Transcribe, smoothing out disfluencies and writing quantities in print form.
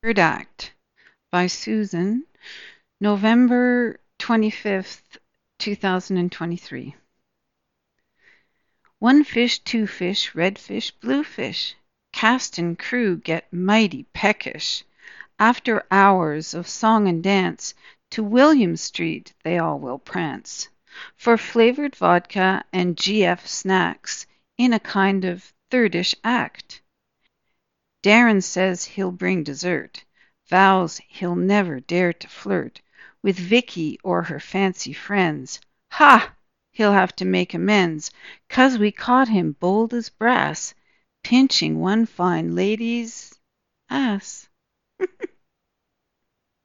Third Act by Susan, November 25th, 2023. One fish, two fish, red fish, blue fish. Cast and crew get mighty peckish. After hours of song and dance, to William Street they all will prance. For flavored vodka and GF snacks in a kind of thirdish act. Darren says he'll bring dessert, vows he'll never dare to flirt with Vicky or her fancy friends. Ha! He'll have to make amends, 'cause we caught him bold as brass, pinching one fine lady's ass.